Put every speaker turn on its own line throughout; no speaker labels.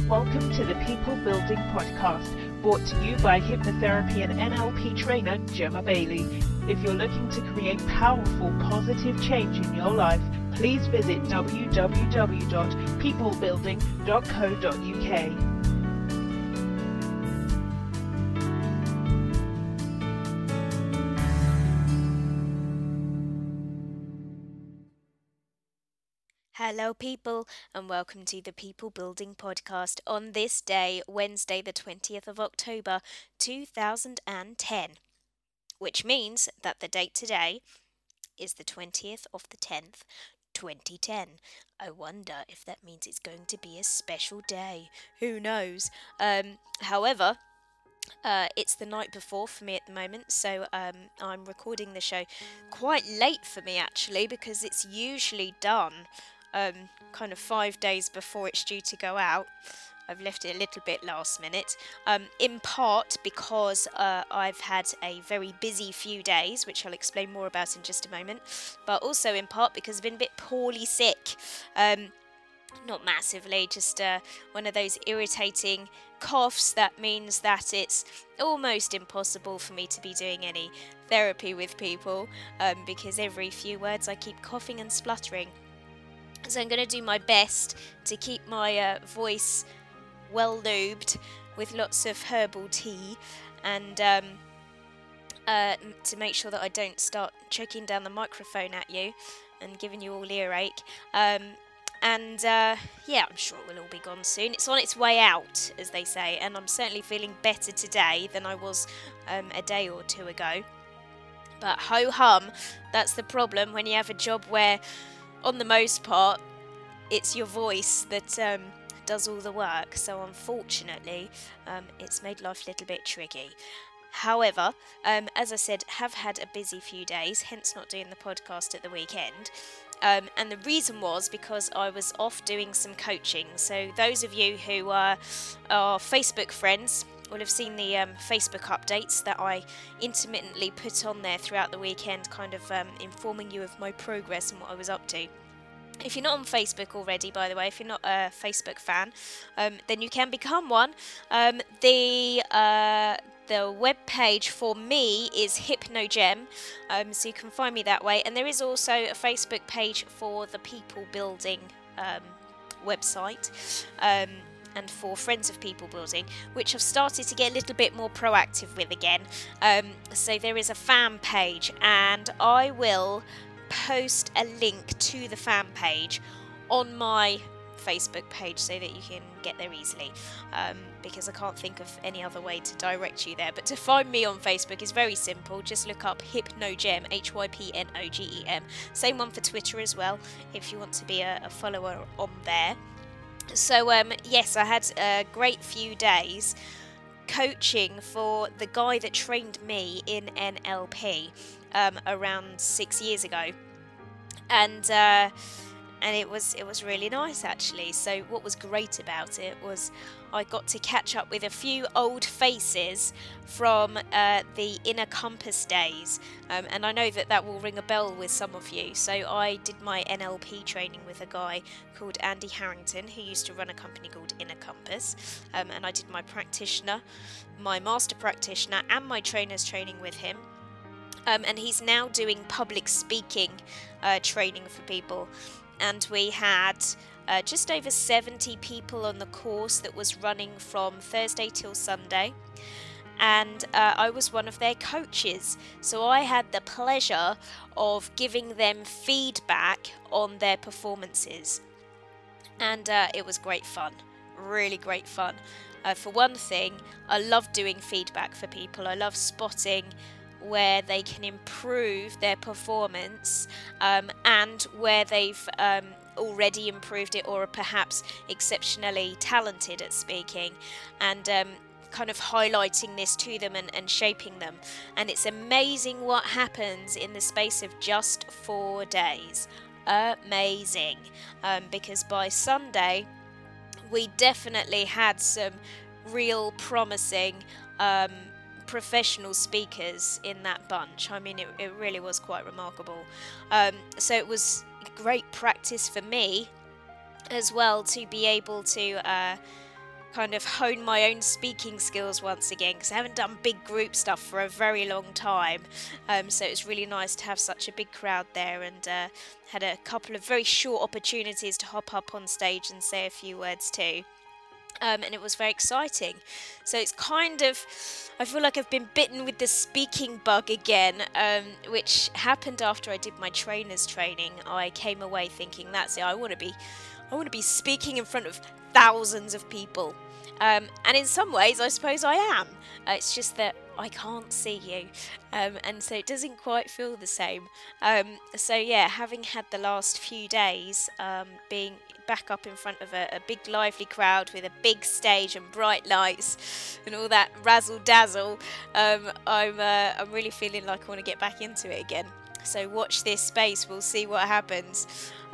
Welcome to the People Building Podcast, brought to you by hypnotherapy and NLP trainer Gemma Bailey. If you're looking to create powerful, positive change in your life, please visit www.peoplebuilding.co.uk.
Hello people, and welcome to the People Building Podcast on this day, Wednesday the 20th of October 2010, which means that the date today is the 20th of the 10th, 2010. I wonder if that means it's going to be a special day. Who knows? However, it's the night before for me at the moment, so I'm recording the show quite late for me actually, because it's usually done kind of 5 days before it's due to go out. I've left it a little bit last minute, in part because I've had a very busy few days, which I'll explain more about in just a moment, but also in part because I've been a bit poorly sick. Not massively, just one of those irritating coughs that means that it's almost impossible for me to be doing any therapy with people, because every few words I keep coughing and spluttering. So I'm going to do my best to keep my voice well lubed with lots of herbal tea, and to make sure that I don't start choking down the microphone at you and giving you all earache. Yeah, I'm sure it will all be gone soon. It's on its way out, as they say, and I'm certainly feeling better today than I was a day or two ago. But ho-hum, that's the problem when you have a job where, on the most part, it's your voice that does all the work. So unfortunately, it's made life a little bit tricky. However, as I said, have had a busy few days, hence not doing the podcast at the weekend. And the reason was because I was off doing some coaching. So those of you who are Facebook friends will have seen the Facebook updates that I intermittently put on there throughout the weekend, kind of informing you of my progress and what I was up to. If you're not on Facebook already, by the way, if you're not a Facebook fan, then you can become one. The web page for me is Hypnogem, so you can find me that way. And there is also a Facebook page for the People Building website, and for Friends of People Building, which I've started to get a little bit more proactive with again. So there is a fan page, and I will post a link to the fan page on my Facebook page so that you can get there easily, because I can't think of any other way to direct you there. But to find me on Facebook is very simple. Just look up Hypnogem, Hypnogem. Same one for Twitter as well, if you want to be a follower on there. So yes, I had a great few days coaching for the guy that trained me in NLP around 6 years ago, and it was really nice actually. So what was great about it was I got to catch up with a few old faces from the Inner Compass days, and I know that will ring a bell with some of you. So I did my NLP training with a guy called Andy Harrington, who used to run a company called Inner Compass, and I did my master practitioner and my trainer's training with him. And he's now doing public speaking training for people. And we had just over 70 people on the course that was running from Thursday till Sunday. And I was one of their coaches. So I had the pleasure of giving them feedback on their performances. And it was great fun, really great fun. For one thing, I love doing feedback for people. I love spotting where they can improve their performance, and where they've already improved it or are perhaps exceptionally talented at speaking, and kind of highlighting this to them and shaping them. And it's amazing what happens in the space of just 4 days. Amazing. Because by Sunday we definitely had some real promising professional speakers in that bunch. I mean, it really was quite remarkable. So it was great practice for me as well to be able to kind of hone my own speaking skills once again, because I haven't done big group stuff for a very long time. So it was really nice to have such a big crowd there, and had a couple of very short opportunities to hop up on stage and say a few words too. And it was very exciting. So it's kind of, I feel like I've been bitten with the speaking bug again, which happened after I did my trainer's training. I came away thinking, that's it, I want to be speaking in front of thousands of people. And in some ways, I suppose I am. It's just that I can't see you. And so it doesn't quite feel the same. So yeah, having had the last few days being back up in front of a big lively crowd with a big stage and bright lights and all that razzle dazzle, I'm really feeling like I want to get back into it again. So watch this space, we'll see what happens.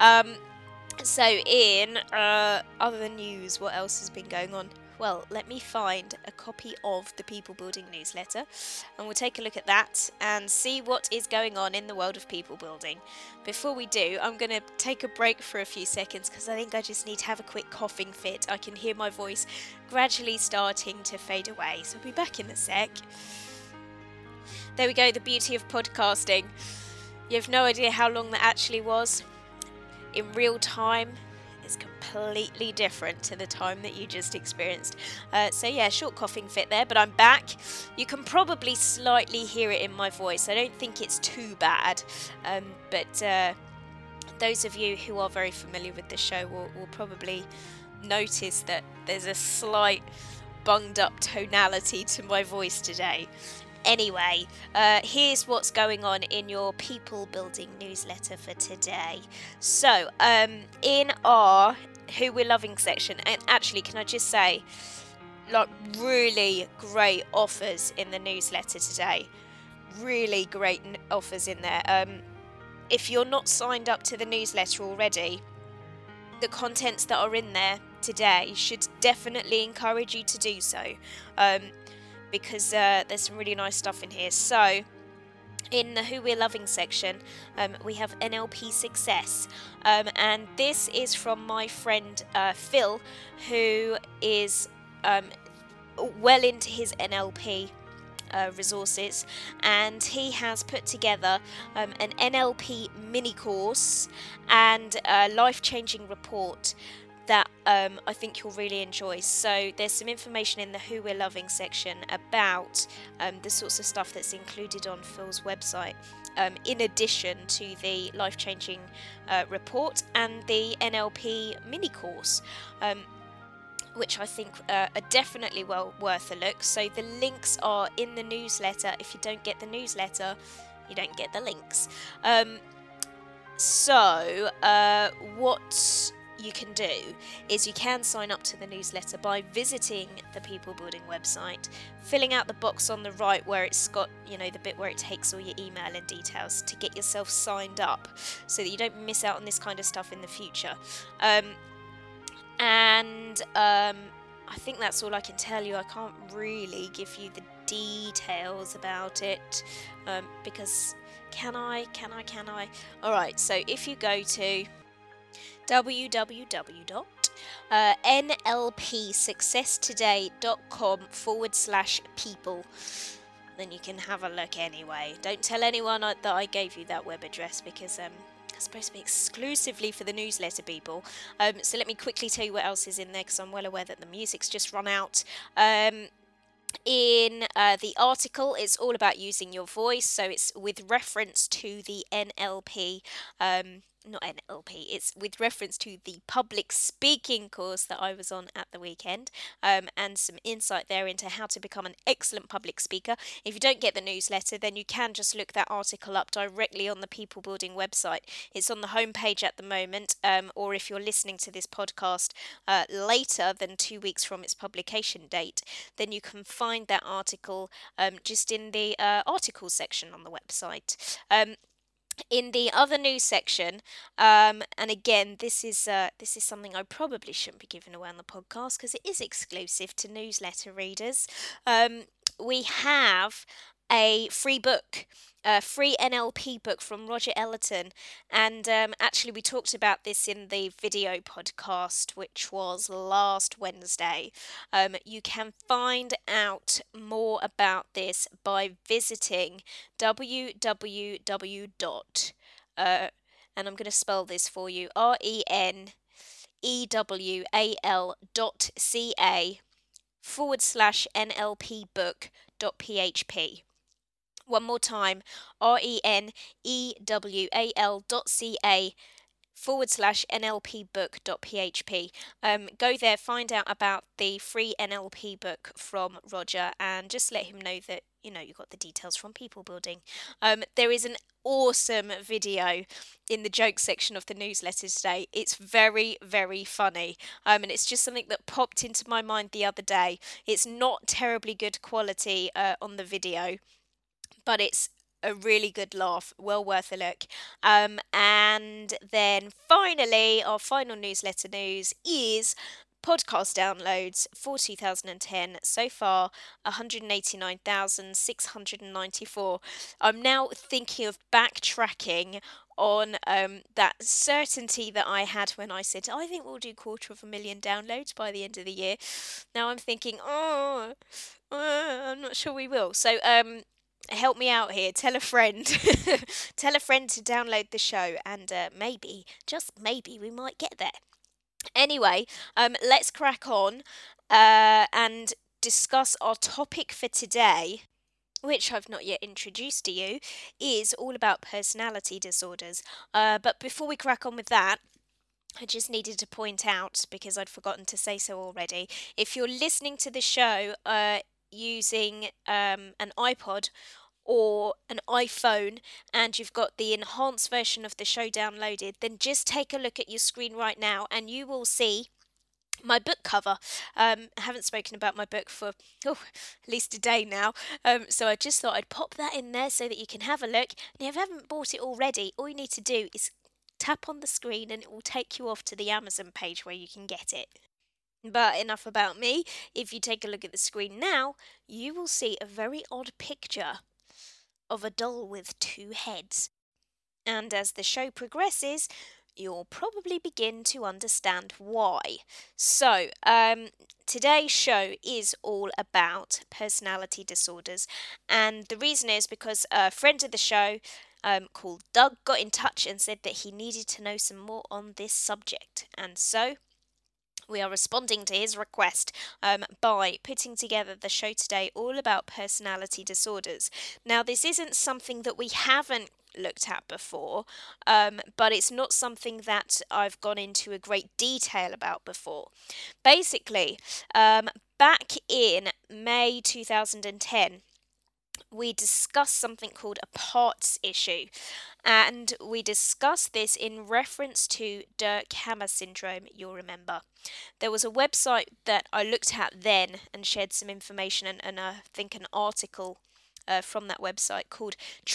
So in other news, what else has been going on? Well, let me find a copy of the People Building newsletter, and we'll take a look at that and see what is going on in the world of people building. Before we do, I'm going to take a break for a few seconds because I think I just need to have a quick coughing fit. I can hear my voice gradually starting to fade away, so I'll be back in a sec. There we go, the beauty of podcasting. You have no idea how long that actually was. In real time, it's completely different to the time that you just experienced. So yeah, short coughing fit there, but I'm back. You can probably slightly hear it in my voice. I don't think it's too bad, but those of you who are very familiar with the show will probably notice that there's a slight bunged up tonality to my voice today. Anyway, here's what's going on in your People Building newsletter for today. So, in our Who We're Loving section, and actually, can I just say, like, really great offers in the newsletter today. Really great offers in there. If you're not signed up to the newsletter already, the contents that are in there today should definitely encourage you to do so. Because there's some really nice stuff in here. So, in the Who We're Loving section, we have NLP Success. And this is from my friend Phil, who is well into his NLP resources. And he has put together an NLP mini course and a life-changing report that I think you'll really enjoy. So there's some information in the Who We're Loving section about the sorts of stuff that's included on Phil's website, in addition to the life-changing report and the NLP mini course, which I think are definitely well worth a look. So the links are in the newsletter. If you don't get the newsletter, you don't get the links. What you can do is you can sign up to the newsletter by visiting the People Building website, filling out the box on the right where it's got, the bit where it takes all your email and details to get yourself signed up so that you don't miss out on this kind of stuff in the future. I think that's all I can tell you. I can't really give you the details about it, because can I? Alright, so if you go to www.nlpsuccesstoday.com/people. Then you can have a look anyway. Don't tell anyone that I gave you that web address, because it's supposed to be exclusively for the newsletter people. So let me quickly tell you what else is in there, because I'm well aware that the music's just run out. In the article, it's all about using your voice, so it's with reference to the NLP, not NLP, it's with reference to the public speaking course that I was on at the weekend, and some insight there into how to become an excellent public speaker. If you don't get the newsletter, then you can just look that article up directly on the People Building website. It's on the homepage at the moment, or if you're listening to this podcast later than 2 weeks from its publication date, then you can find that article just in the articles section on the website. In the other news section, and again, this is something I probably shouldn't be giving away on the podcast because it is exclusive to newsletter readers. We have a free book, a free NLP book from Roger Ellerton. And actually, we talked about this in the video podcast, which was last Wednesday. You can find out more about this by visiting www. And I'm going to spell this for you, renewal.ca/NLPbook.php. One more time, renewal.ca/NLPbook.php. Go there, find out about the free NLP book from Roger, and just let him know that you got the details from People Building. There is an awesome video in the joke section of the newsletter today. It's very, very funny, and it's just something that popped into my mind the other day. It's not terribly good quality on the video, but it's a really good laugh, well worth a look. And then finally, our final newsletter news is podcast downloads for 2010. So far, 189,694. I'm now thinking of backtracking on that certainty that I had when I said, I think we'll do 250,000 downloads by the end of the year. Now I'm thinking, I'm not sure we will. So, help me out here. Tell a friend. Tell a friend to download the show, and maybe, just maybe, we might get there. Anyway, let's crack on and discuss our topic for today, which I've not yet introduced to you, is all about personality disorders. But before we crack on with that, I just needed to point out, because I'd forgotten to say so already, if you're listening to the show using an iPod or an iPhone and you've got the enhanced version of the show downloaded, then just take a look at your screen right now and you will see my book cover. I haven't spoken about my book for at least a day now, so I just thought I'd pop that in there so that you can have a look. And if you haven't bought it already, all you need to do is tap on the screen and it will take you off to the Amazon page where you can get it. But enough about me. If you take a look at the screen now, you will see a very odd picture of a doll with two heads. And as the show progresses, you'll probably begin to understand why. So, today's show is all about personality disorders. And the reason is because a friend of the show called Doug got in touch and said that he needed to know some more on this subject. And so we are responding to his request by putting together the show today all about personality disorders. Now, this isn't something that we haven't looked at before, but it's not something that I've gone into a great detail about before. Basically, back in May 2010, we discussed something called a parts issue, and we discussed this in reference to Dirk-Hammer syndrome, you'll remember. There was a website that I looked at then and shared some information and I think an article from that website called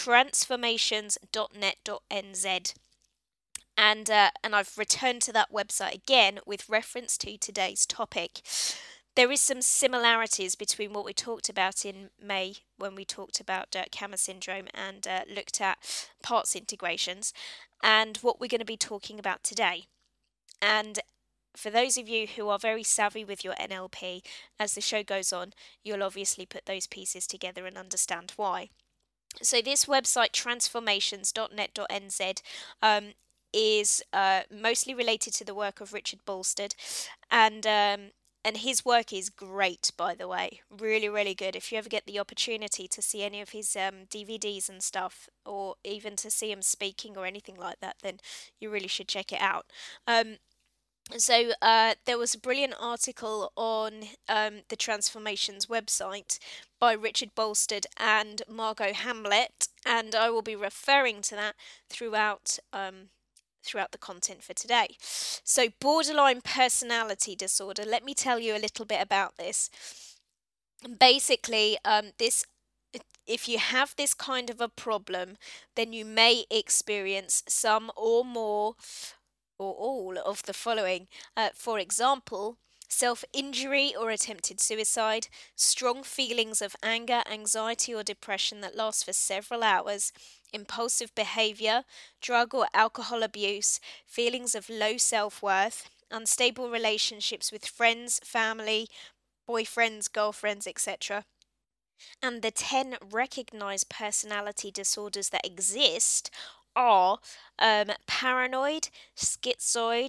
transformations.net.nz. And I've returned to that website again with reference to today's topic. There is some similarities between what we talked about in May when we talked about Dirk-Hammer syndrome and looked at parts integrations, and what we're going to be talking about today. And for those of you who are very savvy with your NLP, as the show goes on, you'll obviously put those pieces together and understand why. So this website, transformations.net.nz, is mostly related to the work of Richard Bolstad, and his work is great, by the way. Really, really good. If you ever get the opportunity to see any of his DVDs and stuff, or even to see him speaking or anything like that, then you really should check it out. So there was a brilliant article on the Transformations website by Richard Bolstad and Margot Hamlet, and I will be referring to that throughout the content for today. So, borderline personality disorder. Let me tell you a little bit about this. Basically, if you have this kind of a problem, then you may experience some or more or all of the following. For example, self-injury or attempted suicide, strong feelings of anger, anxiety, or depression that last for several hours, impulsive behavior, drug or alcohol abuse, feelings of low self-worth, unstable relationships with friends, family, boyfriends, girlfriends, etc. And the 10 recognized personality disorders that exist are paranoid, schizoid,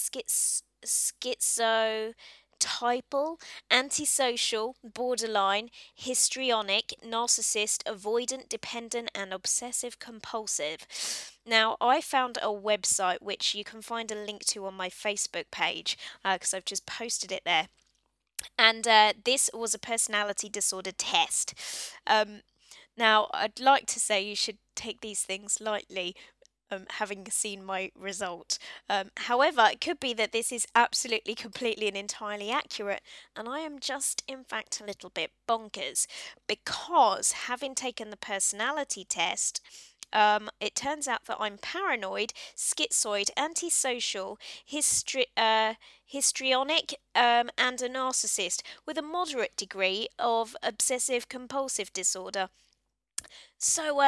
schizotypal, antisocial, borderline, histrionic, narcissist, avoidant, dependent, and obsessive compulsive. Now, I found a website which you can find a link to on my Facebook page because I've just posted it there. And this was a personality disorder test. Um, Now, I'd like to say you should take these things lightly, having seen my result. However, it could be that this is absolutely, completely, and entirely accurate, and I am just, in fact, a little bit bonkers because having taken the personality test, it turns out that I'm paranoid, schizoid, antisocial, histrionic, and a narcissist with a moderate degree of obsessive compulsive disorder. So,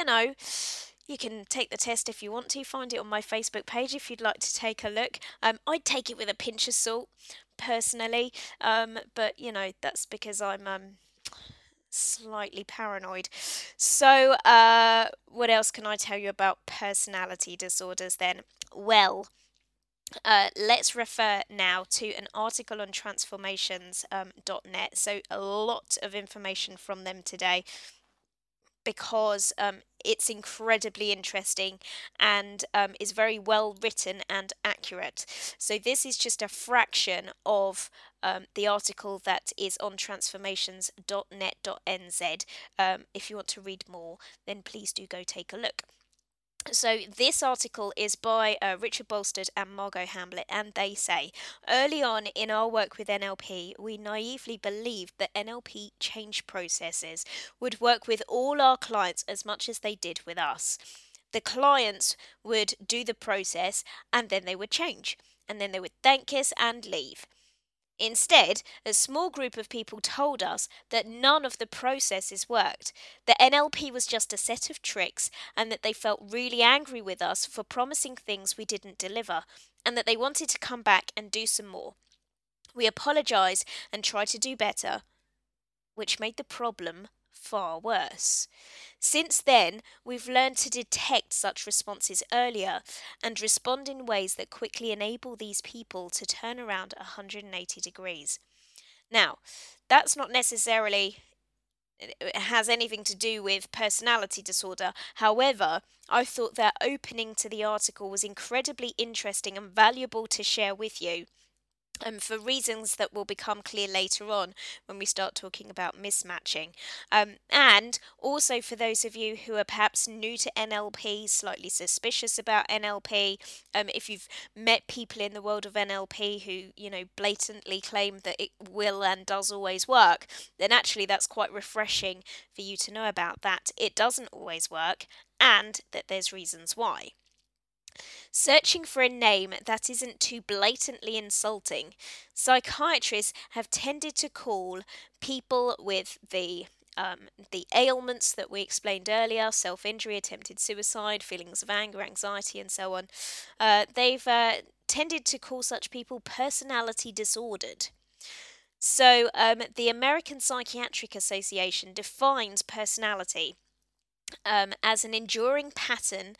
you can take the test if you want to. Find it on my Facebook page if you'd like to take a look. I'd take it with a pinch of salt, personally, but that's because I'm slightly paranoid. So, what else can I tell you about personality disorders then? Well, let's refer now to an article on transformations.net. So, a lot of information from them today because it's incredibly interesting and is very well written and accurate. So, this is just a fraction of the article that is on transformations.net.nz. If you want to read more, then please do go take a look. So, this article is by Richard Bolstad and Margot Hamblett, and they say, early on in our work with NLP, we naively believed that NLP change processes would work with all our clients as much as they did with us. The clients would do the process and then they would change, and then they would thank us and leave. Instead, a small group of people told us that none of the processes worked, that NLP was just a set of tricks, and that they felt really angry with us for promising things we didn't deliver, and that they wanted to come back and do some more. We apologise and try to do better, which made the problem far worse. Since then, we've learned to detect such responses earlier and respond in ways that quickly enable these people to turn around 180 degrees. Now, that's not necessarily has anything to do with personality disorder. However, I thought that opening to the article was incredibly interesting and valuable to share with you. For reasons that will become clear later on when we start talking about mismatching. And also for those of you who are perhaps new to NLP, slightly suspicious about NLP, if you've met people in the world of NLP who, blatantly claim that it will and does always work, then actually that's quite refreshing for you to know about that. It doesn't always work, and that there's reasons why. Searching for a name that isn't too blatantly insulting, psychiatrists have tended to call people with the ailments that we explained earlier, self-injury, attempted suicide, feelings of anger, anxiety, and so on, they've tended to call such people personality disordered. So the American Psychiatric Association defines personality as an enduring pattern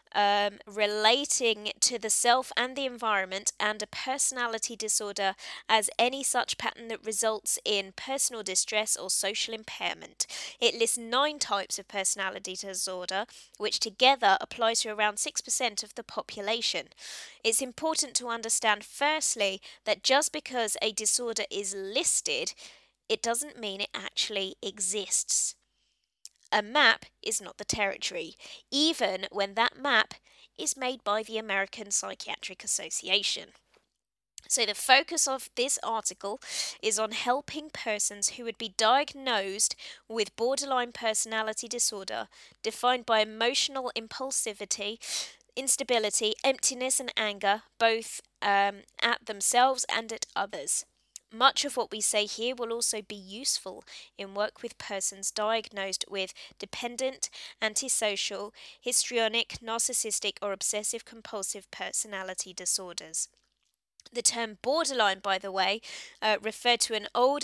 relating to the self and the environment, and a personality disorder as any such pattern that results in personal distress or social impairment. It lists 9 types of personality disorder, which together apply to around 6% of the population. It's important to understand, firstly, that just because a disorder is listed, it doesn't mean it actually exists. A map is not the territory, even when that map is made by the American Psychiatric Association. So the focus of this article is on helping persons who would be diagnosed with borderline personality disorder, defined by emotional impulsivity, instability, emptiness, and anger, both at themselves and at others. Much of what we say here will also be useful in work with persons diagnosed with dependent, antisocial, histrionic, narcissistic, or obsessive compulsive personality disorders. The term borderline, by the way, referred to an old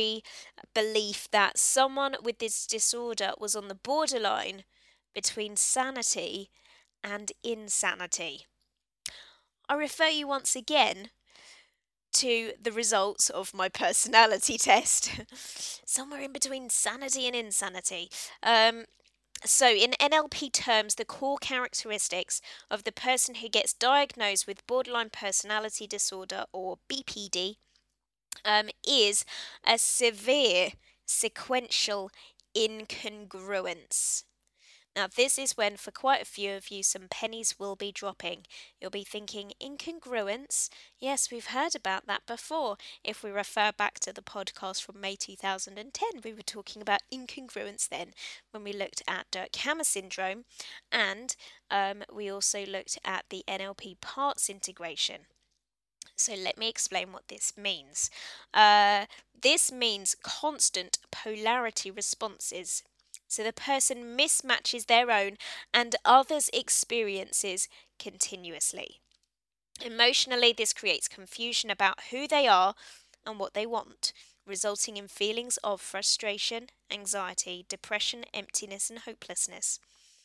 belief that someone with this disorder was on the borderline between sanity and insanity. I refer you once again to the results of my personality test. Somewhere in between sanity and insanity. So, in NLP terms, the core characteristics of the person who gets diagnosed with borderline personality disorder, or BPD, is a severe sequential incongruence. Now, this is when, for quite a few of you, some pennies will be dropping. You'll be thinking, incongruence? Yes, we've heard about that before. If we refer back to the podcast from May 2010, we were talking about incongruence then when we looked at Dirk Hammer syndrome, and we also looked at the NLP parts integration. So let me explain what this means. This means constant polarity responses. So the person mismatches their own and others' experiences continuously. Emotionally, this creates confusion about who they are and what they want, resulting in feelings of frustration, anxiety, depression, emptiness, and hopelessness.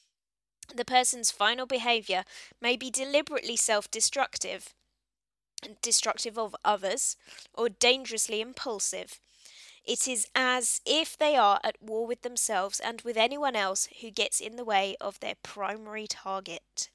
The person's final behavior may be deliberately self-destructive, destructive of others, or dangerously impulsive. It is as if they are at war with themselves and with anyone else who gets in the way of their primary target.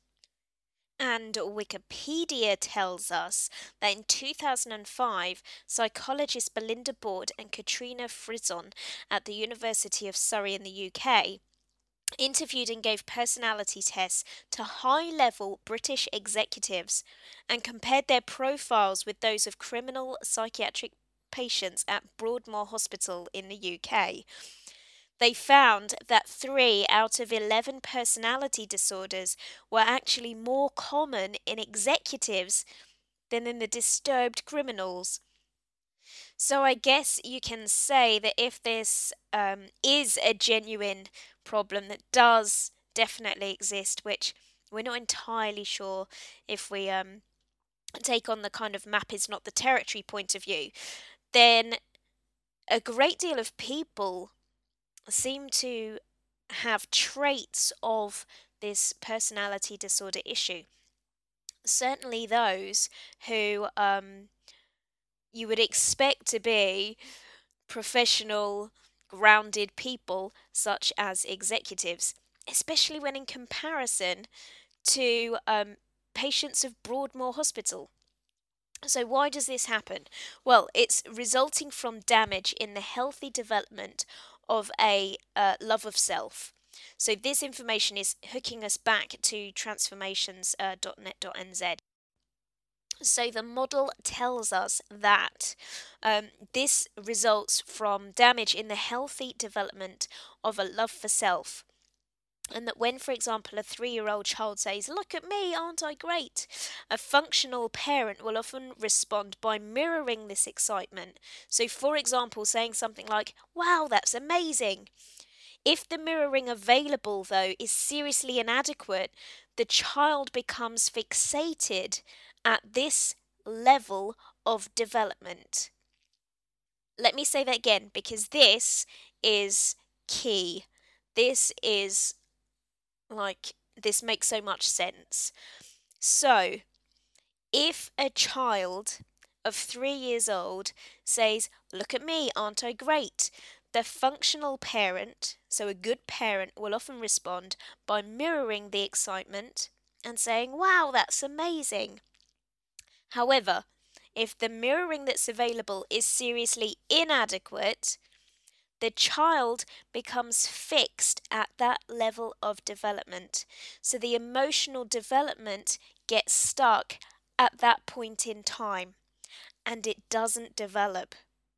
And Wikipedia tells us that in 2005, psychologists Belinda Board and Katrina Frizon at the University of Surrey in the UK interviewed and gave personality tests to high-level British executives and compared their profiles with those of criminal psychiatric patients at Broadmoor Hospital in the UK. They found that 3 out of 11 personality disorders were actually more common in executives than in the disturbed criminals. So I guess you can say that if this is a genuine problem that does definitely exist, which we're not entirely sure if we take on the kind of map is not the territory point of view, then a great deal of people seem to have traits of this personality disorder issue. Certainly those who you would expect to be professional, grounded people, such as executives, especially when in comparison to patients of Broadmoor Hospital. So why does this happen? Well, it's resulting from damage in the healthy development of a love of self. So this information is hooking us back to transformations.net.nz. So the model tells us that this results from damage in the healthy development of a love for self. And that when, for example, a 3-year-old child says, "Look at me, aren't I great?" a functional parent will often respond by mirroring this excitement. So, for example, saying something like, "Wow, that's amazing." If the mirroring available, though, is seriously inadequate, the child becomes fixated at this level of development. Let me say that again, because this is key. This makes so much sense. So, if a child of 3 years old says, "Look at me, aren't I great?" the functional parent, so a good parent, will often respond by mirroring the excitement and saying, "Wow, that's amazing." However, if the mirroring that's available is seriously inadequate, the child becomes fixed at that level of development. So the emotional development gets stuck at that point in time and it doesn't develop.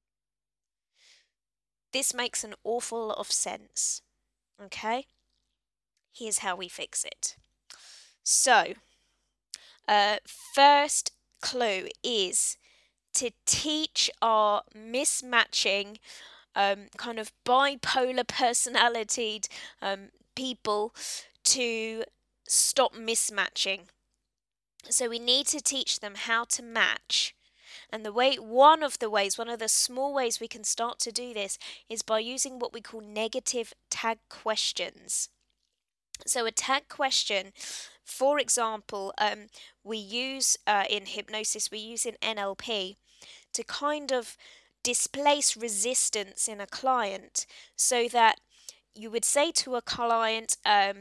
This makes an awful lot of sense. Okay? Here's how we fix it. So, first clue is to teach our mismatching, kind of bipolar personality people to stop mismatching. So we need to teach them how to match. And one of the small ways we can start to do this is by using what we call negative tag questions. So a tag question, for example, we use in hypnosis, we use in NLP to kind of displace resistance in a client, so that you would say to a client,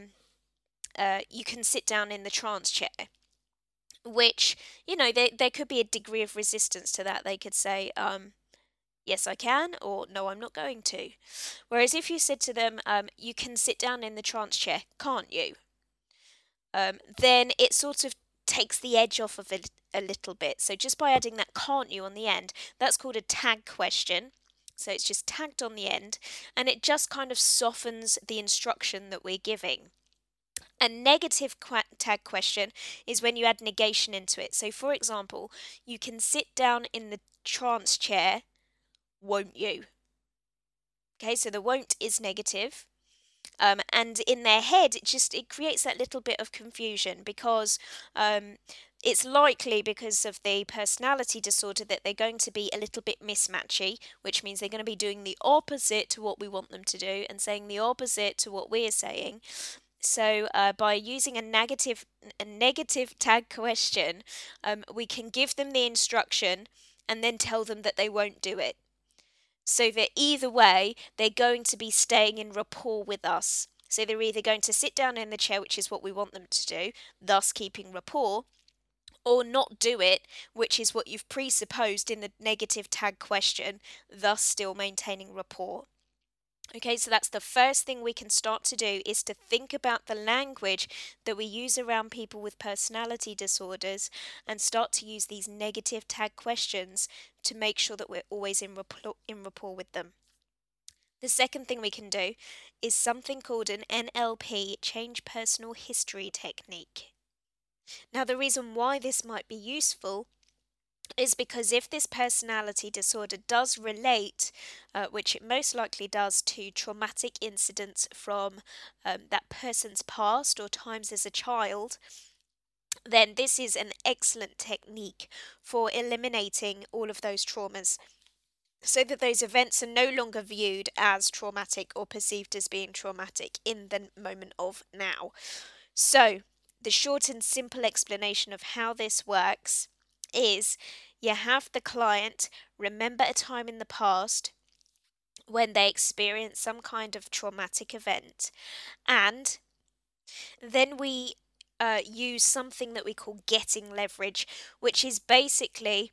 you can sit down in the trance chair, which, there could be a degree of resistance to that. They could say, yes, I can, or no, I'm not going to. Whereas if you said to them, you can sit down in the trance chair, can't you? Then it sort of takes the edge off of it a little bit. So just by adding that can't you on the end, that's called a tag question. So it's just tagged on the end, and it just kind of softens the instruction that we're giving. A negative tag question is when you add negation into it. So, for example, you can sit down in the trance chair, won't you? Okay, so the won't is negative. And in their head, it creates that little bit of confusion, because it's likely, because of the personality disorder, that they're going to be a little bit mismatchy, which means they're going to be doing the opposite to what we want them to do and saying the opposite to what we're saying. So by using a negative tag question, we can give them the instruction and then tell them that they won't do it. So that either way, they're going to be staying in rapport with us. So they're either going to sit down in the chair, which is what we want them to do, thus keeping rapport, or not do it, which is what you've presupposed in the negative tag question, thus still maintaining rapport. Okay, so that's the first thing we can start to do, is to think about the language that we use around people with personality disorders and start to use these negative tag questions to make sure that we're always in rapport with them. The second thing we can do is something called an NLP, Change Personal History Technique. Now, the reason why this might be useful is because if this personality disorder does relate, which it most likely does, to traumatic incidents from that person's past or times as a child, then this is an excellent technique for eliminating all of those traumas, so that those events are no longer viewed as traumatic or perceived as being traumatic in the moment of now. So, the short and simple explanation of how this works is you have the client remember a time in the past when they experienced some kind of traumatic event, and then we use something that we call getting leverage, which is basically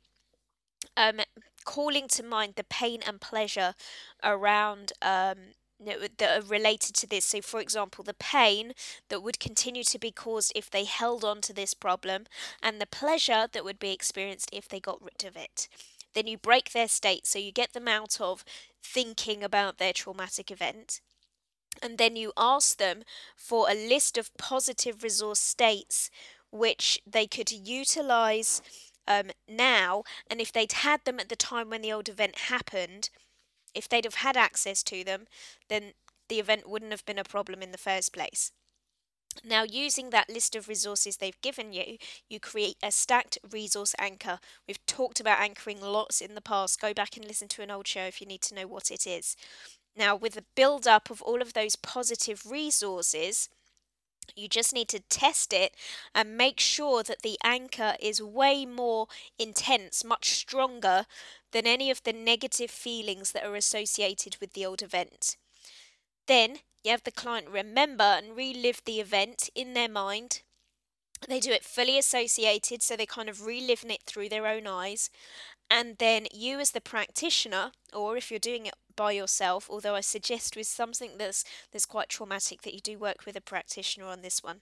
calling to mind the pain and pleasure around that are related to this. So, for example, the pain that would continue to be caused if they held on to this problem, and the pleasure that would be experienced if they got rid of it. Then you break their state, so you get them out of thinking about their traumatic event. And then you ask them for a list of positive resource states which they could utilize now, and if they'd had them at the time when the old event happened, if they'd have had access to them, then the event wouldn't have been a problem in the first place. Now, using that list of resources they've given you, you create a stacked resource anchor. We've talked about anchoring lots in the past. Go back and listen to an old show if you need to know what it is. Now, with the build-up of all of those positive resources, you just need to test it and make sure that the anchor is way more intense, much stronger than any of the negative feelings that are associated with the old event. Then you have the client remember and relive the event in their mind. They do it fully associated, so they kind of reliving it through their own eyes. And then you, as the practitioner, or if you're doing it by yourself, although I suggest with something that's quite traumatic that you do work with a practitioner on this one.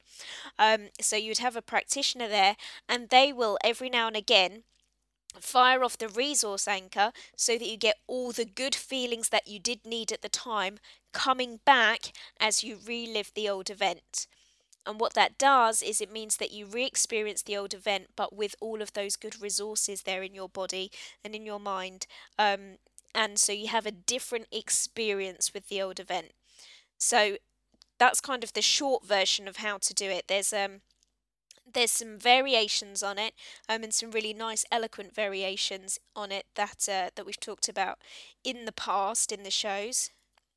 So you'd have a practitioner there, and they will every now and again fire off the resource anchor so that you get all the good feelings that you did need at the time coming back as you relive the old event. And what that does is it means that you re-experience the old event, but with all of those good resources there in your body and in your mind. And so you have a different experience with the old event. So that's kind of the short version of how to do it. There's some variations on it, and some really nice, eloquent variations on it that we've talked about in the past in the shows.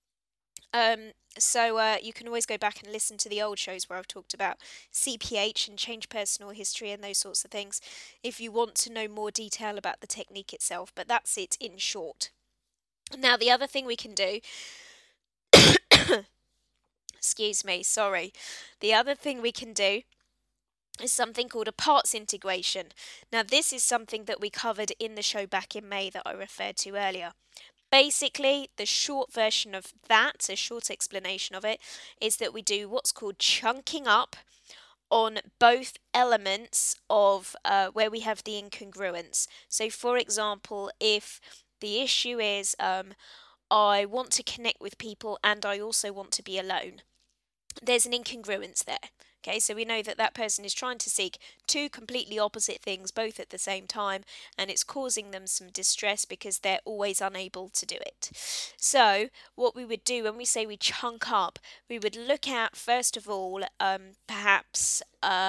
So you can always go back and listen to the old shows where I've talked about CPH and change personal history and those sorts of things if you want to know more detail about the technique itself. But that's it in short. Now, the other thing we can do, excuse me, sorry. The other thing we can do is something called a parts integration. Now, this is something that we covered in the show back in May that I referred to earlier. Basically, the short version of that, a short explanation of it, is that we do what's called chunking up on both elements of where we have the incongruence. So, for example, if the issue is I want to connect with people and I also want to be alone, there's an incongruence there. Okay, so we know that that person is trying to seek two completely opposite things both at the same time, and it's causing them some distress because they're always unable to do it. So, what we would do when we say we chunk up, we would look at, first of all, perhaps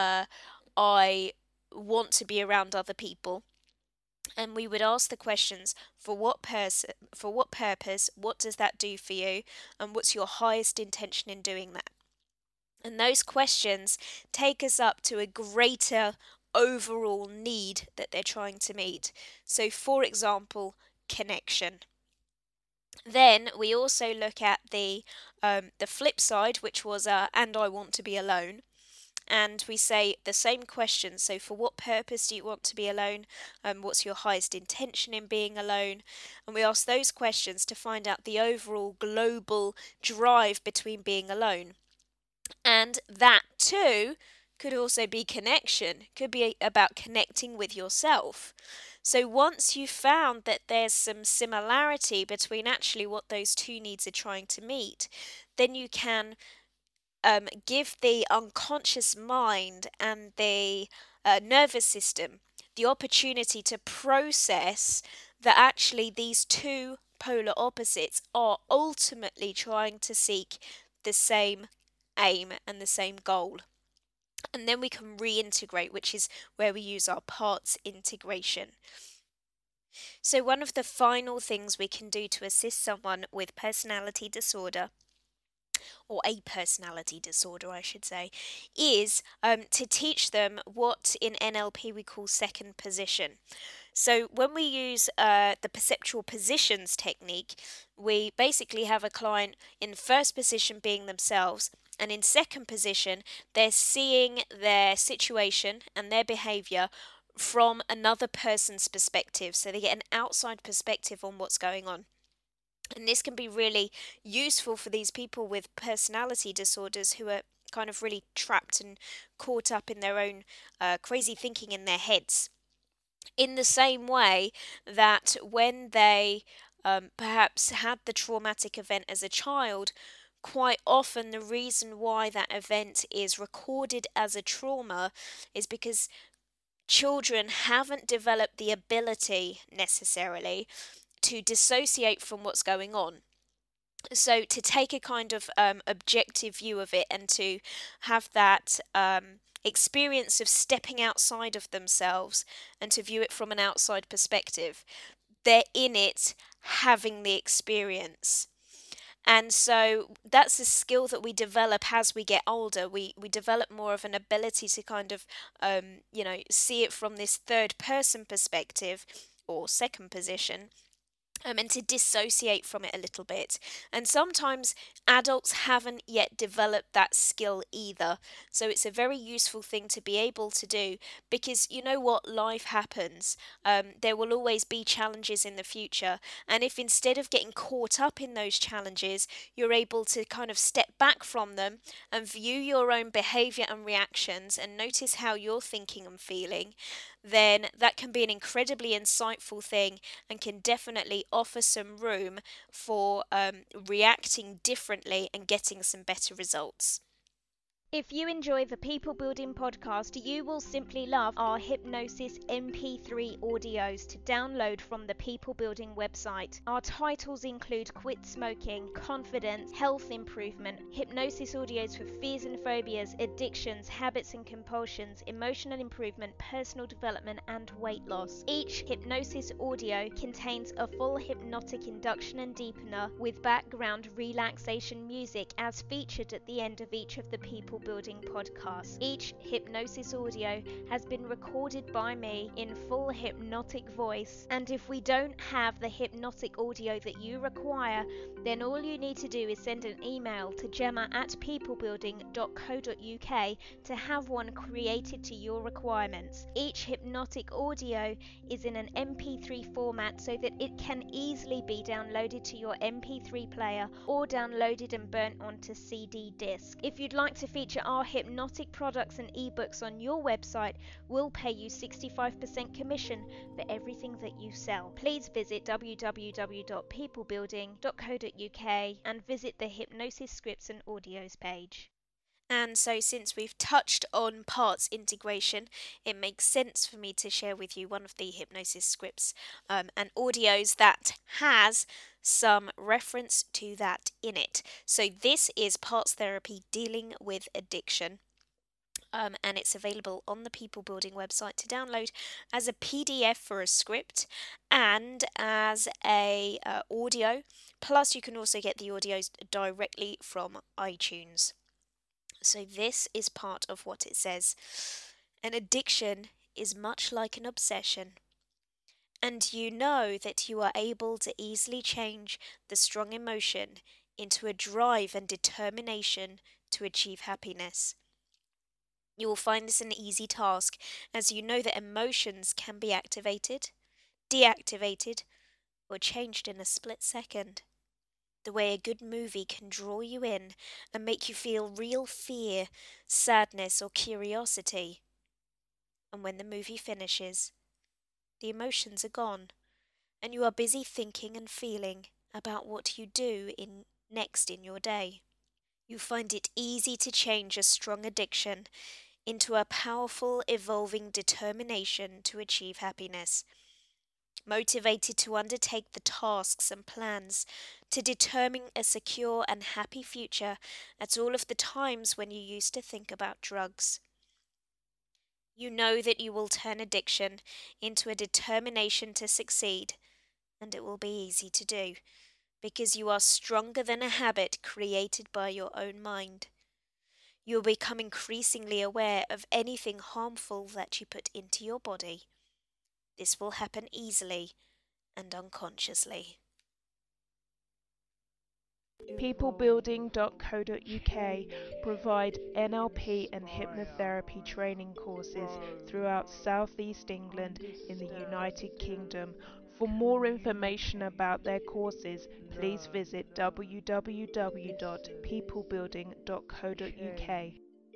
I want to be around other people. And we would ask the questions, for what purpose, what does that do for you, and what's your highest intention in doing that? And those questions take us up to a greater overall need that they're trying to meet. So, for example, connection. Then we also look at the flip side, which was and I want to be alone. And we say the same question. So, for what purpose do you want to be alone? What's your highest intention in being alone? And we ask those questions to find out the overall global drive between being alone. And that too could also be connection, could be about connecting with yourself. So once you've found that there's some similarity between actually what those two needs are trying to meet, then you can give the unconscious mind and the nervous system the opportunity to process that actually these two polar opposites are ultimately trying to seek the same aim and the same goal. And then we can reintegrate, which is where we use our parts integration. So one of the final things we can do to assist someone with personality disorder, or a personality disorder, I should say, is to teach them what in NLP we call second position. So when we use the perceptual positions technique, we basically have a client in first position being themselves, and in second position, they're seeing their situation and their behavior from another person's perspective. So they get an outside perspective on what's going on. And this can be really useful for these people with personality disorders who are kind of really trapped and caught up in their own crazy thinking in their heads. In the same way that when they perhaps had the traumatic event as a child, quite often the reason why that event is recorded as a trauma is because children haven't developed the ability necessarily to dissociate from what's going on. So to take a kind of objective view of it and to have that experience of stepping outside of themselves and to view it from an outside perspective, they're in it having the experience. And so that's a skill that we develop as we get older. We develop more of an ability to kind of, see it from this third person perspective or second position. And to dissociate from it a little bit. And sometimes adults haven't yet developed that skill either. So it's a very useful thing to be able to do, because you know what, life happens. There will always be challenges in the future. And if instead of getting caught up in those challenges, you're able to kind of step back from them and view your own behavior and reactions and notice how you're thinking and feeling, then that can be an incredibly insightful thing and can definitely offer some room for reacting differently and getting some better results. If you enjoy the People Building podcast, you will simply love our Hypnosis MP3 audios to download from the People Building website. Our titles include Quit Smoking, Confidence, Health Improvement, hypnosis audios for fears and phobias, addictions, habits and compulsions, emotional improvement, personal development, and weight loss. Each hypnosis audio contains a full hypnotic induction and deepener with background relaxation music as featured at the end of each of the People Building podcasts. Each hypnosis audio has been recorded by me in full hypnotic voice, and if we don't have the hypnotic audio that you require, then all you need to do is send an email to gemma@peoplebuilding.co.uk to have one created to your requirements. Each hypnotic audio is in an MP3 format so that it can easily be downloaded to your MP3 player or downloaded and burnt onto CD disc. If you'd like to feature our hypnotic products and ebooks on your website, we'll pay you 65% commission for everything that you sell. Please visit www.peoplebuilding.co.uk and visit the Hypnosis Scripts and Audios page. And so, since we've touched on parts integration, it makes sense for me to share with you one of the hypnosis scripts and audios that has some reference to that in it. So, this is Parts Therapy Dealing with Addiction. And it's available on the People Building website to download as a PDF for a script and as a audio. Plus, you can also get the audios directly from iTunes. So this is part of what it says. An addiction is much like an obsession, and you know that you are able to easily change the strong emotion into a drive and determination to achieve happiness. You will find this an easy task, as you know that emotions can be activated, deactivated, or changed in a split second. The way a good movie can draw you in and make you feel real fear, sadness, or curiosity. And when the movie finishes, the emotions are gone, and you are busy thinking and feeling about what you do next in your day. You find it easy to change a strong addiction into a powerful, evolving determination to achieve happiness. Motivated to undertake the tasks and plans to determine a secure and happy future at all of the times when you used to think about drugs. You know that you will turn addiction into a determination to succeed, and it will be easy to do, because you are stronger than a habit created by your own mind. You will become increasingly aware of anything harmful that you put into your body. This will happen easily and unconsciously.
Peoplebuilding.co.uk provide NLP and hypnotherapy training courses throughout South East England in the United Kingdom. For more information about their courses, please visit www.peoplebuilding.co.uk.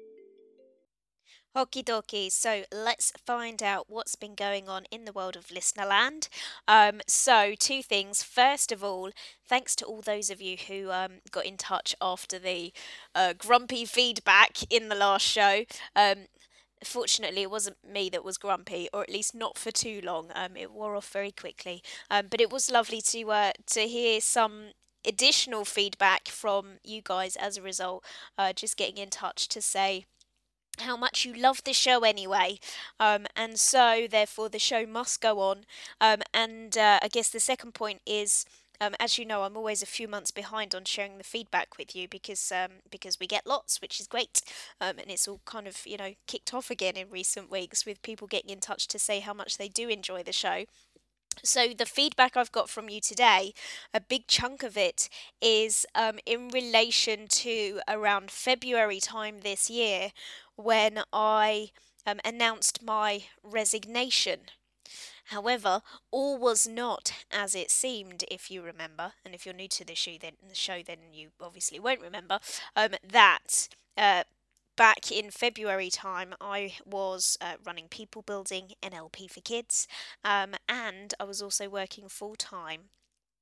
Okie dokie, so let's find out what's been going on in the world of Listenerland. So, two things. First of all, thanks to all those of you who got in touch after the grumpy feedback in the last show. Fortunately, it wasn't me that was grumpy, or at least not for too long. It wore off very quickly. But it was lovely to hear some additional feedback from you guys as a result. Just getting in touch to say how much you love the show anyway, and so therefore the show must go on. And I guess the second point is, as you know, I'm always a few months behind on sharing the feedback with you because we get lots, which is great, and it's all kind of kicked off again in recent weeks with people getting in touch to say how much they do enjoy the show. So the feedback I've got from you today, a big chunk of it is in relation to around February time this year, when I announced my resignation. However, all was not as it seemed, if you remember, and if you're new to the show, then you obviously won't remember that. Back in February time, I was running People Building NLP for Kids, and I was also working full time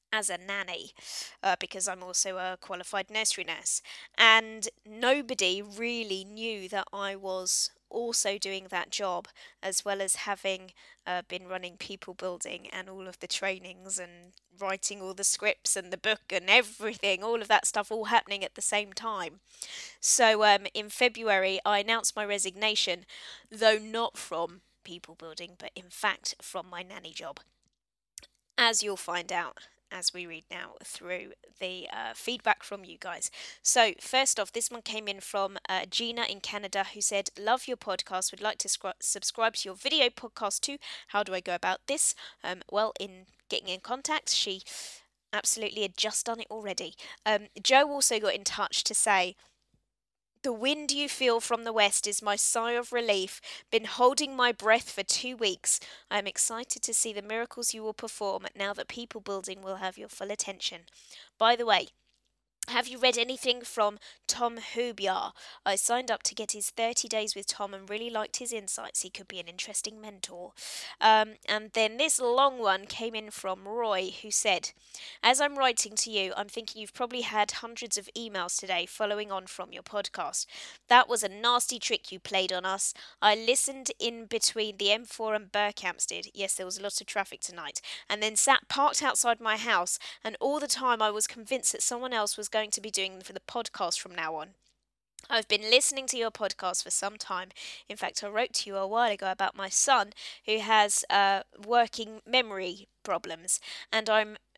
as a nanny, because I'm also a qualified nursery nurse. And nobody really knew that I was also doing that job, as well as having been running people building and all of the trainings and writing all the scripts and the book and everything, all of that stuff all happening at the same time. So in February, I announced my resignation, though not from people building, but in fact from my nanny job, as you'll find out as we read now through the feedback from you guys. So, first off, this one came in from Gina in Canada, who said, "Love your podcast, would like to subscribe to your video podcast too. How do I go about this?" Well, in getting in contact, she absolutely had just done it already. Joe also got in touch to say, "The wind you feel from the west is my sigh of relief. Been holding my breath for 2 weeks. I am excited to see the miracles you will perform now that people building will have your full attention. By the way, have you read anything from Tom Hubiar? I signed up to get his 30 days with Tom and really liked his insights. He could be an interesting mentor." And then this long one came in from Roy, who said, "As I'm writing to you, I'm thinking you've probably had hundreds of emails today following on from your podcast. That was a nasty trick you played on us. I listened in between the M4 and Berkhamsted. Yes, there was a lot of traffic tonight. And then sat parked outside my house, and all the time I was convinced that someone else was going to be doing for the podcast from now on. I've been listening to your podcast for some time. In fact, I wrote to you a while ago about my son who has working memory problems, and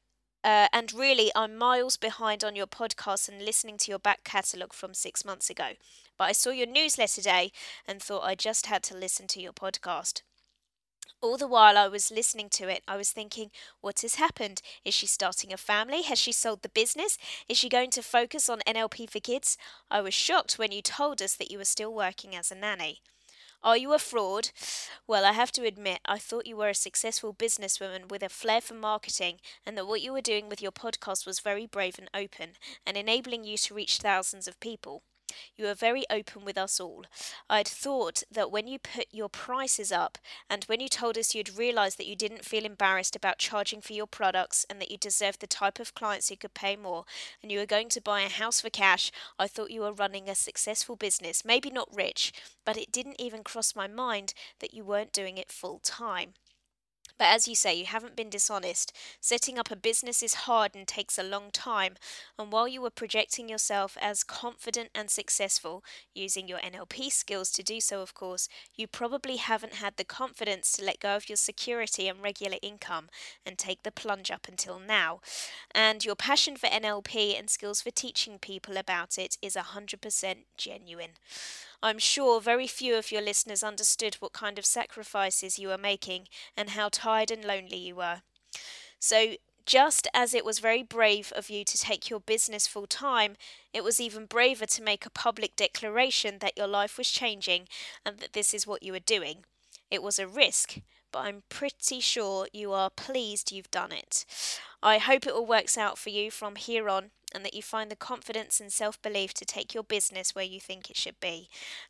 I'm miles behind on your podcast and listening to your back catalogue from 6 months ago. But I saw your newsletter today and thought I just had to listen to your podcast. All the while I was listening to it, I was thinking, what has happened? Is she starting a family? Has she sold the business? Is she going to focus on NLP for kids? I was shocked when you told us that you were still working as a nanny. Are you a fraud? Well, I have to admit, I thought you were a successful businesswoman with a flair for marketing, and that what you were doing with your podcast was very brave and open, and enabling you to reach thousands of people. You are very open with us all. I'd thought that when you put your prices up, and when you told us you'd realised that you didn't feel embarrassed about charging for your products, and that you deserved the type of clients who could pay more, and you were going to buy a house for cash, I thought you were running a successful business, maybe not rich, but it didn't even cross my mind that you weren't doing it full time. But as you say, you haven't been dishonest. Setting up a business is hard and takes a long time. And while you were projecting yourself as confident and successful, using your NLP skills to do so, of course, you probably haven't had the confidence to let go of your security and regular income and take the plunge up until now. And your passion for NLP and skills for teaching people about it is 100% genuine. I'm sure very few of your listeners understood what kind of sacrifices you were making and how tired and lonely you were. So, just as it was very brave of you to take your business full time, it was even braver to make a public declaration that your life was changing and that this is what you were doing. It was a risk, but I'm pretty sure you are pleased you've done it. I hope it all works out for you from here on, and that you find the confidence and self-belief to take your business where you think it should be,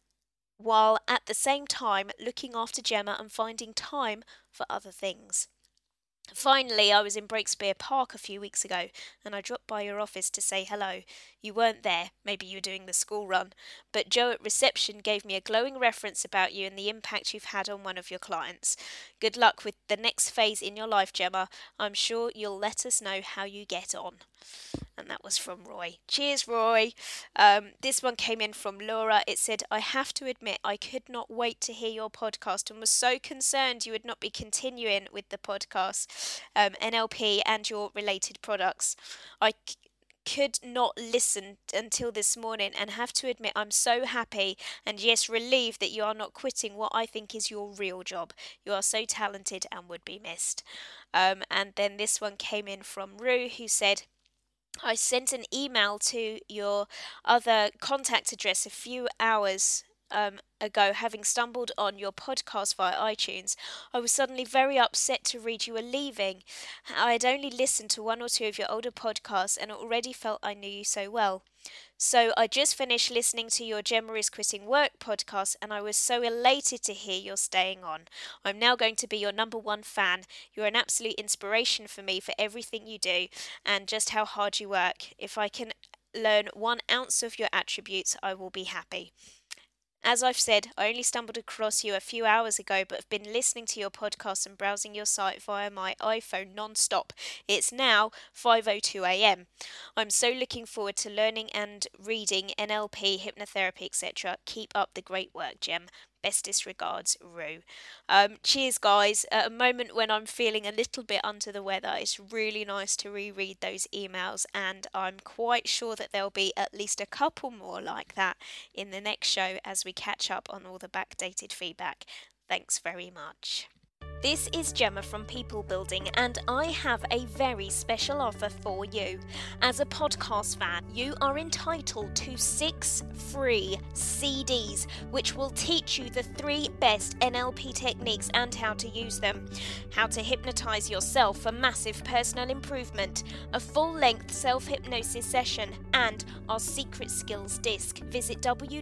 while at the same time looking after Gemma and finding time for other things. Finally, I was in Breakspear Park a few weeks ago, and I dropped by your office to say hello. You weren't there, maybe you were doing the school run, but Joe at reception gave me a glowing reference about you and the impact you've had on one of your clients. Good luck with the next phase in your life, Gemma. I'm sure you'll let us know how you get on. And that was from Roy. Cheers, Roy. This one came in from Laura. It said, I have to admit I could not wait to hear your podcast and was so concerned you would not be continuing with the podcast, NLP and your related products. I could not listen until this morning and have to admit I'm so happy and yes, relieved that you are not quitting what I think is your real job. You are so talented and would be missed. And then this one came in from Rue, who said, I sent an email to your other contact address a few hours ago, having stumbled on your podcast via iTunes, I was suddenly very upset to read you were leaving. I had only listened to one or two of your older podcasts and already felt I knew you so well. So I just finished listening to your Gemma is Quitting Work podcast and I was so elated to hear you're staying on. I'm now going to be your number one fan. You're an absolute inspiration for me for everything you do and just how hard you work. If I can learn 1 ounce of your attributes, I will be happy. As I've said, I only stumbled across you a few hours ago, but have been listening to your podcast and browsing your site via my iPhone non-stop. It's now 5:02 a.m. I'm so looking forward to learning and reading NLP, hypnotherapy, etc. Keep up the great work, Gem. Bestest regards, Rue. Cheers, guys. At a moment when I'm feeling a little bit under the weather, it's really nice to reread those emails, and I'm quite sure that there'll be at least a couple more like that in the next show as we catch up on all the backdated feedback. Thanks very much. This is Gemma from People Building, and I have a very special offer for you. As a podcast fan, you are entitled to 6 free CDs, which will teach you the 3 best NLP techniques and how to use them. How to hypnotize yourself for massive personal improvement, a full-length self-hypnosis session, and our secret skills disc. Visit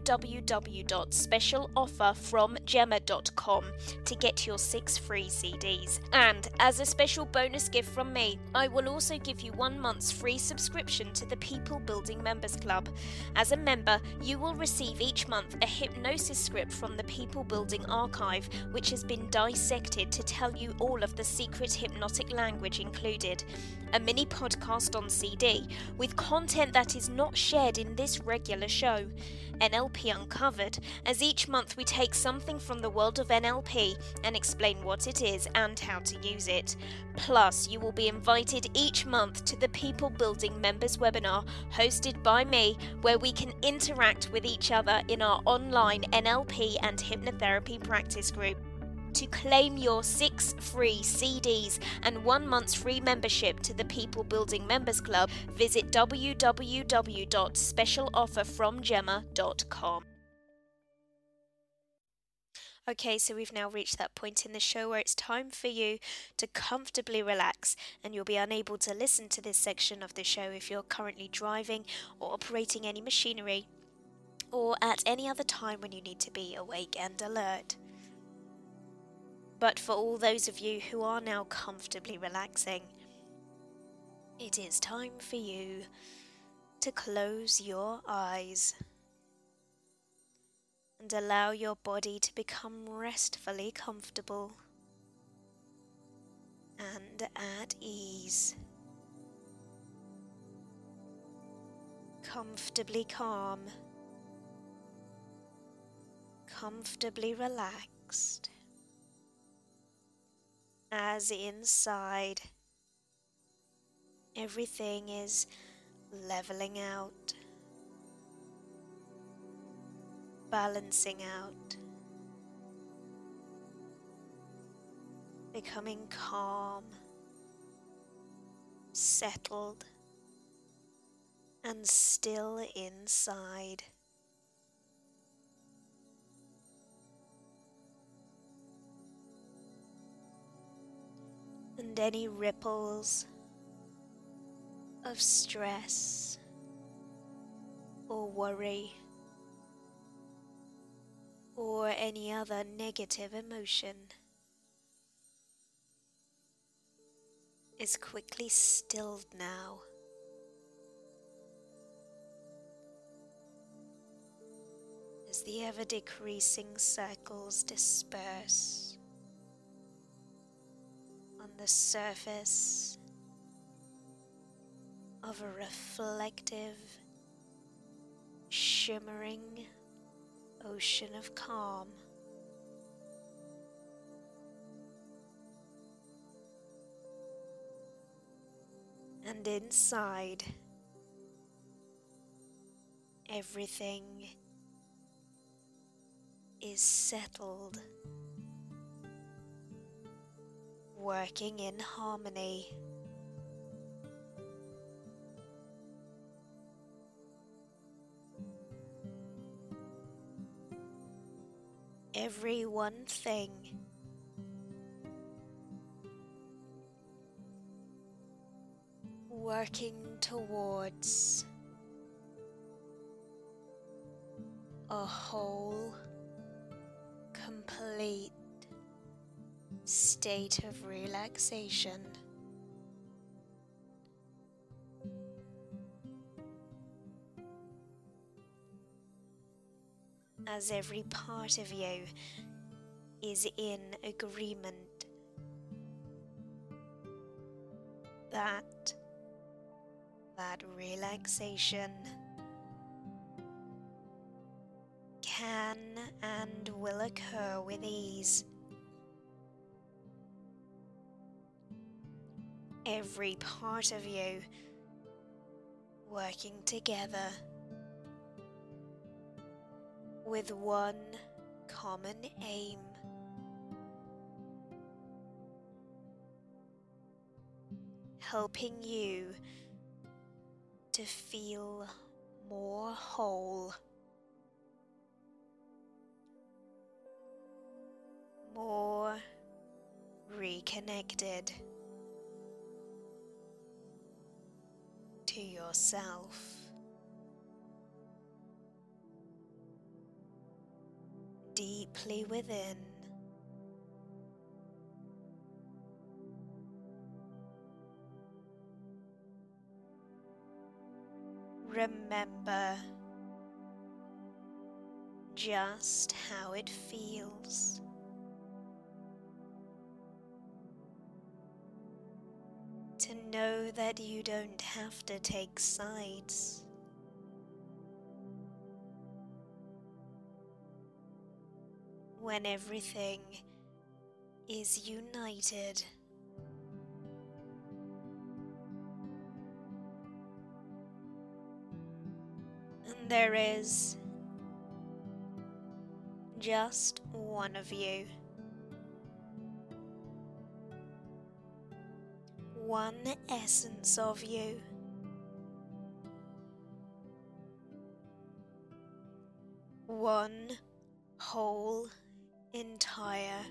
www.specialofferfromgemma.com to get your 6 free CDs. And as a special bonus gift from me, I will also give you 1 month's free subscription to the People Building Members Club. As a member, you will receive each month a hypnosis script from the People Building archive, which has been dissected to tell you all of the secret hypnotic language included. A mini podcast on CD with content that is not shared in this regular show. NLP Uncovered, as each month we take something from the world of NLP and explain what it is and how to use it. Plus, you will be invited each month to the People Building Members webinar hosted by me, where we can interact with each other in our online NLP and hypnotherapy practice group. To claim your 6 free CDs and 1 month's free membership to the People Building Members Club, visit www.specialofferfromgemma.com. Okay, so we've now reached that point in the show where it's time for you to comfortably relax, and you'll be unable to listen to this section of the show if you're currently driving or operating any machinery, or at any other time when you need to be awake and alert. But for all those of you who are now comfortably relaxing, it is time for you to close your eyes and allow your body to become restfully comfortable and at ease. Comfortably calm, comfortably relaxed. As inside, everything is leveling out, balancing out, becoming calm, settled, and still inside. And any ripples of stress or worry or any other negative emotion is quickly stilled now. As the ever-decreasing circles disperse on the surface of a reflective, shimmering ocean of calm. And inside, everything is settled, working in harmony. every one thing working towards a whole, complete state of relaxation. As every part of you is in agreement that relaxation can and will occur with ease. Every part of you working together with one common aim. Helping you to feel more whole, more reconnected to yourself. Deeply within. Remember just how it feels. To know that you don't have to take sides. When everything is united. And there is just one of you. One essence of you. One whole, entire,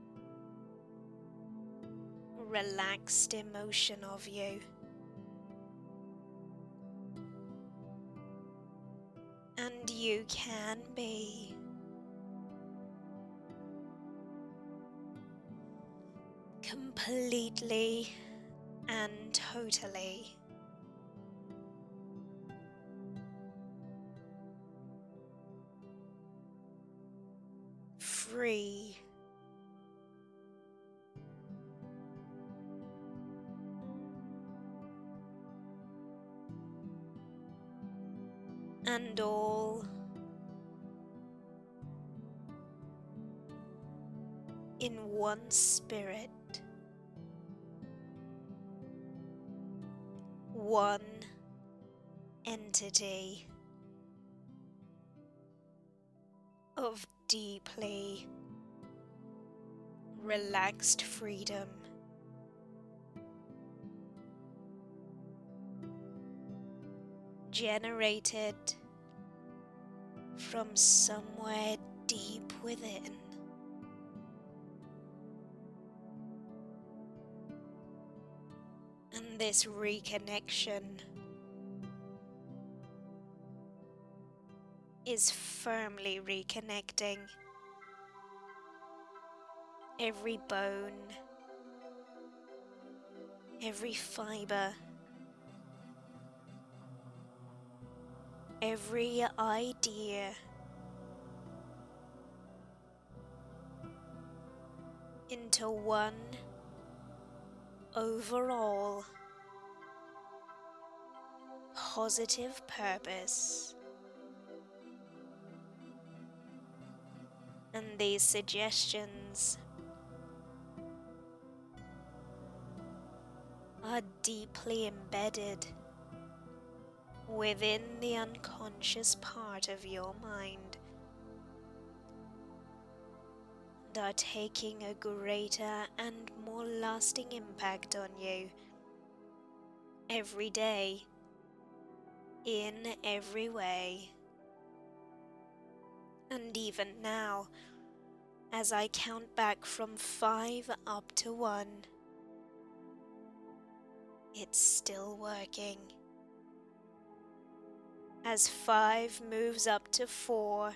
relaxed emotion of you. And you can be completely and totally free. And all in one spirit, one entity of deeply relaxed freedom. Generated from somewhere deep within. And this reconnection is firmly reconnecting every bone, every fiber, every idea, into one overall positive purpose. And these suggestions are deeply embedded within the unconscious part of your mind and are taking a greater and more lasting impact on you every day, in every way. And even now, as I count back from 5 up to 1. It's still working. As 5 moves up to 4,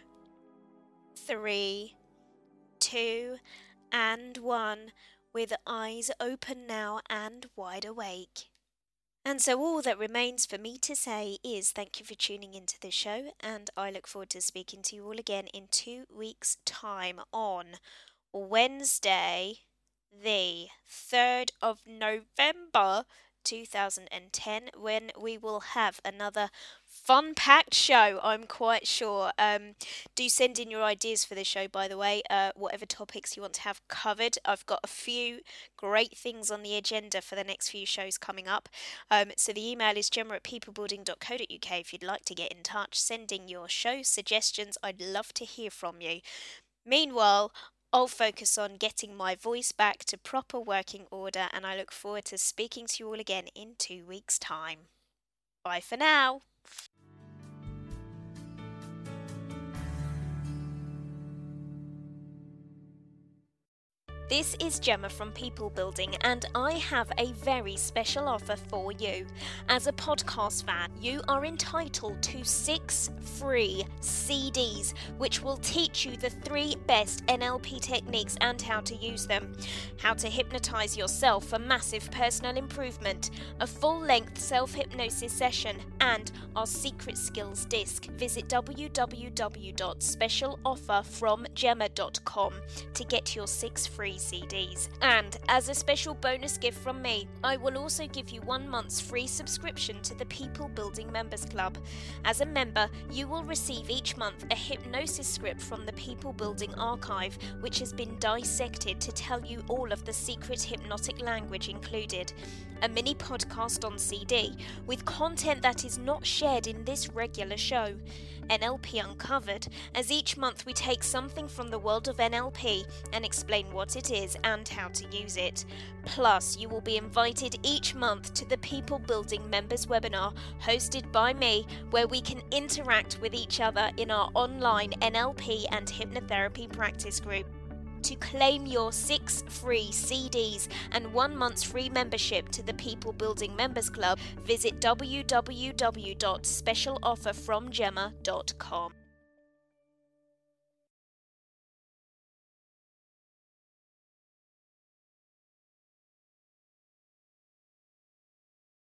3, 2, and 1, with eyes open now and wide awake. And so all that remains for me to say is thank you for tuning into the show, and I look forward to speaking to you all again in 2 weeks' time on Wednesday, the 3rd of November 2010, when we will have another fun-packed show, I'm quite sure. Do send in your ideas for the show, by the way, whatever topics you want to have covered. I've got a few great things on the agenda for the next few shows coming up. So the email is gemma@peoplebuilding.co.uk if you'd like to get in touch, sending your show suggestions. I'd love to hear from you. Meanwhile, I'll focus on getting my voice back to proper working order, and I look forward to speaking to you all again in 2 weeks' time. Bye for now. This is Gemma from People Building, and I have a very special offer for you. As a podcast fan, you are entitled to 6 free CDs, which will teach you the 3 best NLP techniques and how to use them. How to hypnotize yourself for massive personal improvement, a full-length self-hypnosis session, and our secret skills disc. Visit www.specialofferfromgemma.com to get your 6 free CDs. And as a special bonus gift from me, I will also give you 1 month's free subscription to the People Building Members Club. As a member, you will receive each month a hypnosis script from the People Building Archive, which has been dissected to tell you all of the secret hypnotic language included. A mini podcast on CD with content that is not shared in this regular show. NLP Uncovered, as each month we take something from the world of NLP and explain what it is and how to use it. Plus, you will be invited each month to the People Building Members webinar hosted by me, where we can interact with each other in our online NLP and hypnotherapy practice group. To claim your 6 free CDs and 1 month's free membership to the People Building Members Club, visit www.specialofferfromgemma.com.